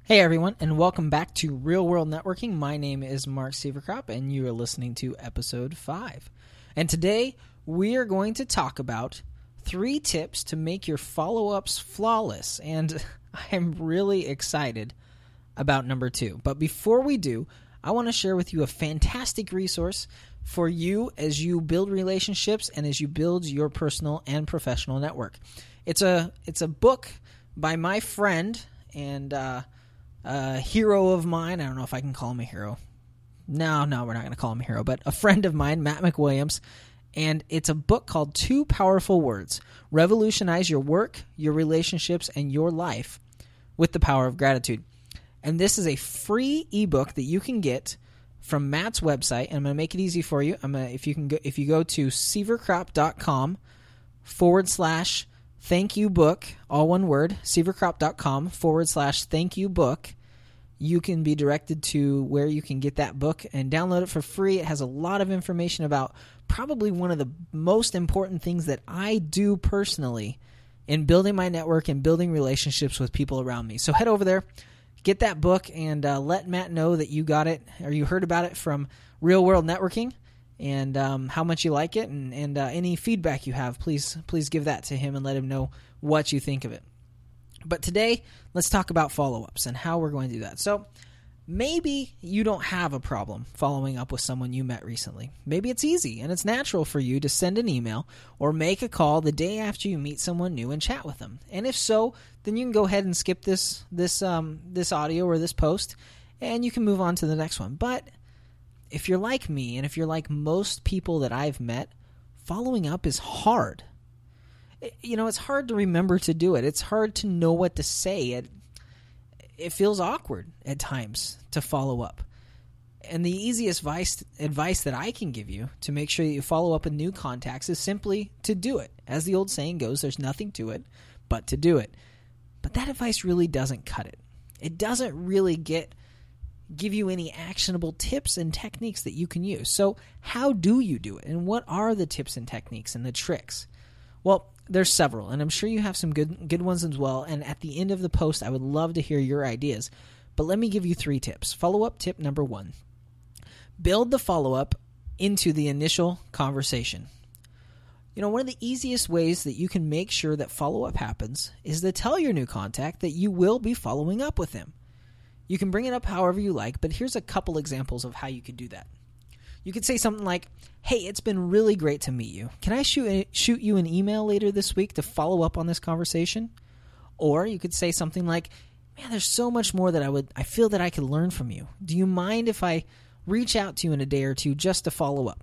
Hey everyone, and welcome back to Real World Networking. My name is Mark Sieverkrop, and you are listening to episode 5. And today, we are going to talk about 3 tips to make your follow-ups flawless. And I'm really excited about number 2. But before we do, I want to share with you a fantastic resource for you as you build relationships and as you build your personal and professional network. It's a book by my friend and a hero of mine. I don't know if I can call him a hero. No, we're not going to call him a hero, but a friend of mine, Matt McWilliams, and it's a book called 2 Powerful Words: Revolutionize Your Work, Your Relationships, and Your Life with the Power of Gratitude. And this is a free ebook that you can get from Matt's website, and I'm going to make it easy for you. If you go to sieverkrop.com/thank you book, all one word, sieverkrop.com/thank you book, you can be directed to where you can get that book and download it for free. It has a lot of information about probably one of the most important things that I do personally in building my network and building relationships with people around me. So head over there, get that book, and let Matt know that you got it or you heard about it from Real World Networking, and how much you like it, and any feedback you have, please give that to him and let him know what you think of it. But today, let's talk about follow-ups and how we're going to do that. So maybe you don't have a problem following up with someone you met recently. Maybe it's easy and it's natural for you to send an email or make a call the day after you meet someone new and chat with them. And if so, then you can go ahead and skip this audio or this post, and you can move on to the next one. But if you're like me, and if you're like most people that I've met, following up is hard. It's hard to remember to do it. It's hard to know what to say. It feels awkward at times to follow up. And the easiest advice that I can give you to make sure that you follow up with new contacts is simply to do it. As the old saying goes, there's nothing to it but to do it. But that advice really doesn't cut it. It doesn't really give you any actionable tips and techniques that you can use. So how do you do it? And what are the tips and techniques and the tricks? Well, there's several, and I'm sure you have some good ones as well. And at the end of the post, I would love to hear your ideas. But let me give you 3 tips. Follow-up tip number 1. Build the follow-up into the initial conversation. One of the easiest ways that you can make sure that follow-up happens is to tell your new contact that you will be following up with them. You can bring it up however you like, but here's a couple examples of how you could do that. You could say something like, hey, it's been really great to meet you. Can I shoot you an email later this week to follow up on this conversation? Or you could say something like, man, there's so much more that I feel that I could learn from you. Do you mind if I reach out to you in a day or two just to follow up?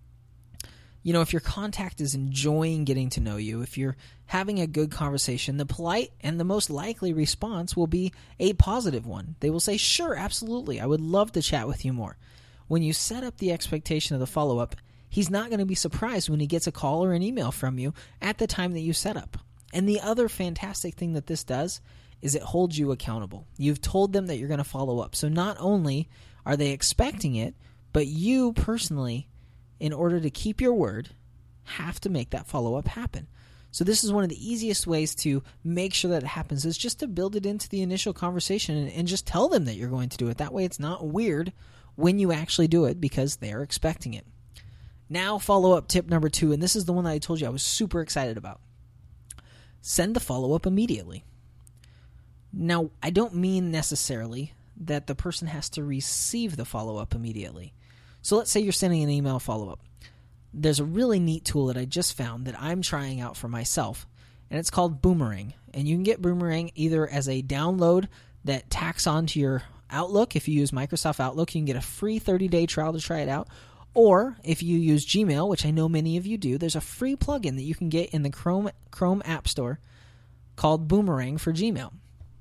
If your contact is enjoying getting to know you, if you're having a good conversation, the polite and the most likely response will be a positive one. They will say, sure, absolutely, I would love to chat with you more. When you set up the expectation of the follow-up, he's not going to be surprised when he gets a call or an email from you at the time that you set up. And the other fantastic thing that this does is it holds you accountable. You've told them that you're going to follow up. So not only are they expecting it, but you personally, in order to keep your word, have to make that follow-up happen. So this is one of the easiest ways to make sure that it happens, is just to build it into the initial conversation and just tell them that you're going to do it. That way it's not weird when you actually do it because they're expecting it. Now, follow-up tip number 2, and this is the one that I told you I was super excited about. Send the follow-up immediately. Now, I don't mean necessarily that the person has to receive the follow-up immediately. So let's say you're sending an email follow-up. There's a really neat tool that I just found that I'm trying out for myself, and it's called Boomerang. And you can get Boomerang either as a download that tacks onto your Outlook. If you use Microsoft Outlook, you can get a free 30-day trial to try it out. Or if you use Gmail, which I know many of you do, there's a free plugin that you can get in the Chrome App Store called Boomerang for Gmail.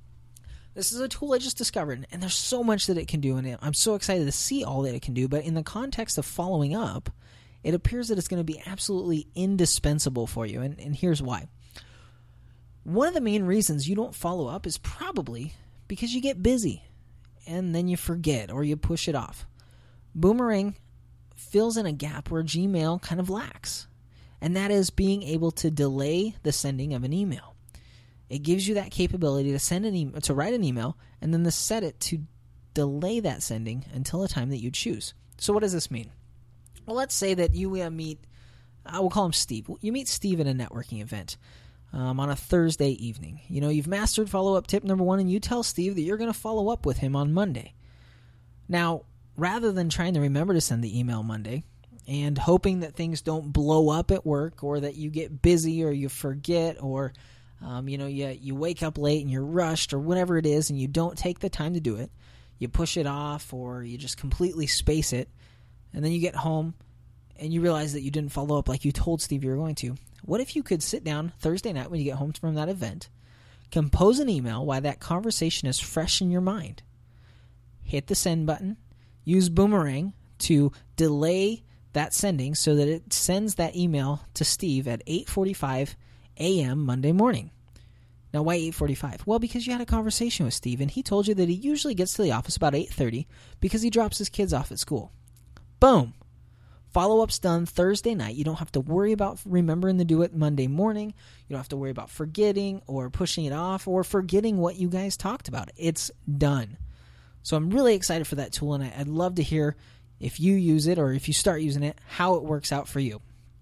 This is a tool I just discovered, and there's so much that it can do in it. I'm so excited to see all that it can do, but in the context of following up, it appears that it's going to be absolutely indispensable for you, and here's why. One of the main reasons you don't follow up is probably because you get busy, and then you forget or you push it off. Boomerang fills in a gap where Gmail kind of lacks, and that is being able to delay the sending of an email. It gives you that capability to send to write an email, and then to set it to delay that sending until a time that you choose. So what does this mean? Well, let's say that you meet, I will call him Steve. You meet Steve at a networking event on a Thursday evening. You've mastered follow-up tip number 1, and you tell Steve that you're going to follow up with him on Monday. Now, rather than trying to remember to send the email Monday and hoping that things don't blow up at work, or that you get busy, or you forget, or you wake up late and you're rushed, or whatever it is, and you don't take the time to do it, you push it off, or you just completely space it, and then you get home and you realize that you didn't follow up like you told Steve you were going to. What if you could sit down Thursday night when you get home from that event, compose an email while that conversation is fresh in your mind, hit the send button, use Boomerang to delay that sending so that it sends that email to Steve at 8:45 a.m. Monday morning. Now, why 8:45? Well, because you had a conversation with Steve, and he told you that he usually gets to the office about 8:30 because he drops his kids off at school. Boom. Follow-up's done Thursday night. You don't have to worry about remembering to do it Monday morning. You don't have to worry about forgetting or pushing it off or forgetting what you guys talked about. It's done. So I'm really excited for that tool, and I'd love to hear if you use it, or if you start using it, how it works out for you.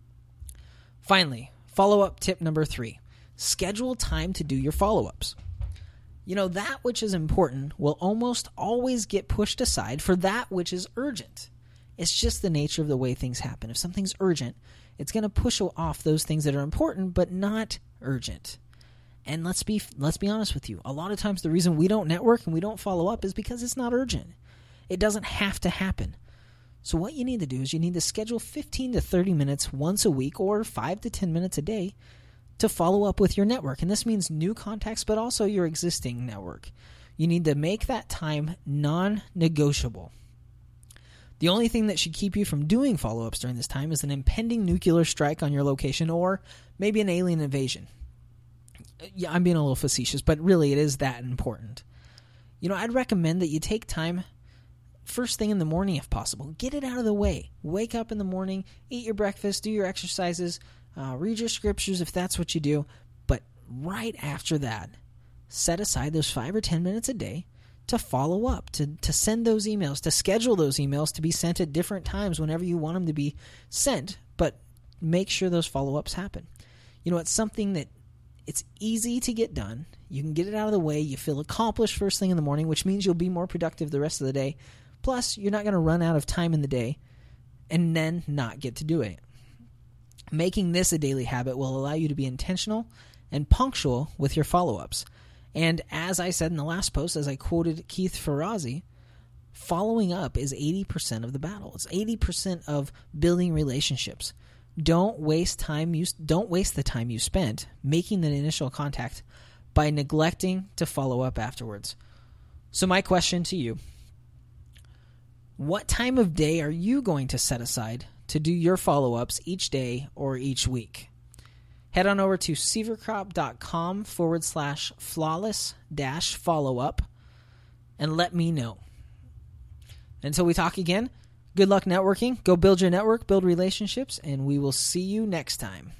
Finally, follow-up tip number 3. Schedule time to do your follow-ups. That which is important will almost always get pushed aside for that which is urgent. It's just the nature of the way things happen. If something's urgent, it's going to push off those things that are important but not urgent. And let's be honest with you. A lot of times the reason we don't network and we don't follow up is because it's not urgent. It doesn't have to happen. So what you need to do is you need to schedule 15 to 30 minutes once a week, or 5 to 10 minutes a day, to follow up with your network. And this means new contacts, but also your existing network. You need to make that time non-negotiable. The only thing that should keep you from doing follow-ups during this time is an impending nuclear strike on your location, or maybe an alien invasion. Yeah, I'm being a little facetious, but really it is that important. I'd recommend that you take time first thing in the morning if possible. Get it out of the way. Wake up in the morning, eat your breakfast, do your exercises, read your scriptures if that's what you do. But right after that, set aside those 5 or 10 minutes a day to follow up, to send those emails, to schedule those emails to be sent at different times whenever you want them to be sent, but make sure those follow-ups happen. It's something that it's easy to get done. You can get it out of the way. You feel accomplished first thing in the morning, which means you'll be more productive the rest of the day. Plus, you're not going to run out of time in the day and then not get to do it. Making this a daily habit will allow you to be intentional and punctual with your follow-ups. And as I said in the last post, as I quoted Keith Ferrazzi, following up is 80% of the battle. It's 80% of building relationships. Don't waste the time you spent making the initial contact by neglecting to follow up afterwards. So my question to you: what time of day are you going to set aside to do your follow-ups each day or each week? Head on over to seavercrop.com/flawless-follow-up and let me know. Until we talk again, good luck networking. Go build your network, build relationships, and we will see you next time.